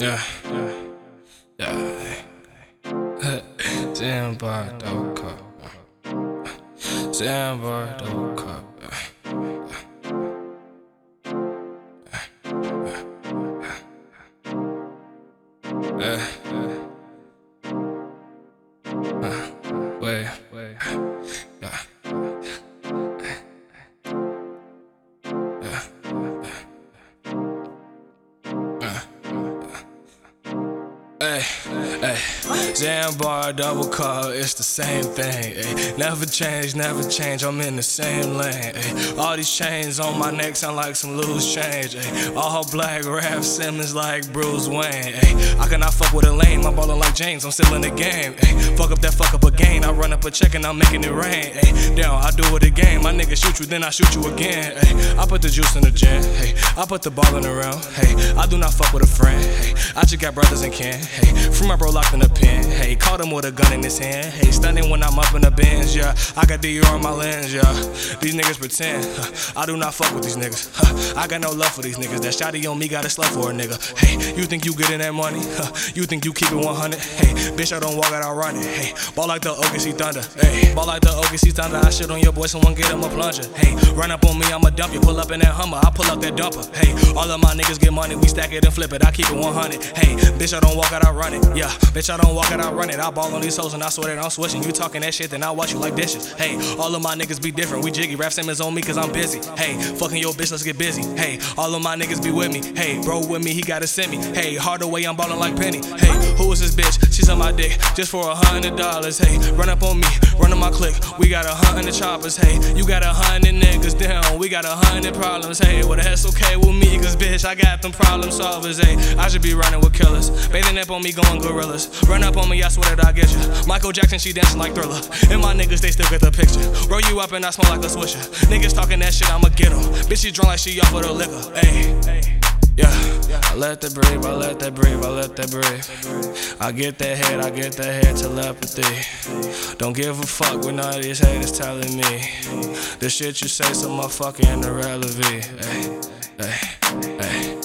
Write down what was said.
Yeah, yeah. Zambar double cup. Zambar double cup. Wait. Yeah. Hey, Zambar double cup, it's the same thing. Ay. Never change, I'm in the same lane. Ay. All these chains on my neck sound like some loose change. Ay. All black Raf Simmons like Bruce Wayne. Ay. I cannot fuck with a lame, I'm ballin' like James, I'm still in the game. Ay. Fuck up again, I run up a check and I'm making it rain. Ay. Damn, I do it again, my nigga shoot you, then I shoot you again. Ay. I put the juice in the gin, hey. I put the ball in the round. Hey. I do not fuck with a friend. Hey. I just got brothers and kin. Hey. From my bro locked in the pen. Hey, caught him with a gun in his hand. Hey, stunning when I'm up in the Benz, yeah. I got DR on my lens, yeah. These niggas pretend, I do not fuck with these niggas. I got no love for these niggas. That shotty on me got a slut for a nigga. Hey, you think you getting that money? You think you keep it 100? Hey, bitch, I don't walk out, I run it. Hey, ball like the OKC Thunder. Hey, ball like the OKC Thunder. I shit on your boy, someone get him a plunger. Hey, run up on me, I'ma dump you. Pull up in that Hummer, I pull up that dumper. Hey, all of my niggas get money, we stack it and flip it. I keep it 100. Hey, bitch, I don't walk out, I run it. Yeah, bitch, I don't walk out, I run it. I ball on these hoes and I swear that I'm switching. You talking that shit, then I watch you like dishes. Hey, all of my niggas be different. We jiggy, Raf Simmons on me cause I'm busy. Hey, fucking your bitch, let's get busy. Hey, all of my niggas be with me. Hey, bro with me, he gotta send me. Hey, hard away, I'm ballin' like Penny. Hey, who is this bitch? She's on my dick just for $100. Hey, run up on me, run on my click. We got 100 choppers. Hey, you got 100 niggas down. We got 100 problems. Hey, well that's okay with me cause bitch, I got them problem solvers. Hey, I should be running with killers. Bathing up on me, going gorillas. Run up on me, I swear that I get you. Michael Jackson, she dancing like Thriller. And my niggas, they still get the picture. Roll you up and I smell like a swisher. Niggas talking that shit, I'ma get 'em. Bitch, she drunk like she off of the liquor. Hey, yeah. I let that breathe, I let that breathe, I let that breathe. I get that head telepathy. Don't give a fuck what none of these haters telling me. The shit you say so motherfucking irrelevant. Hey.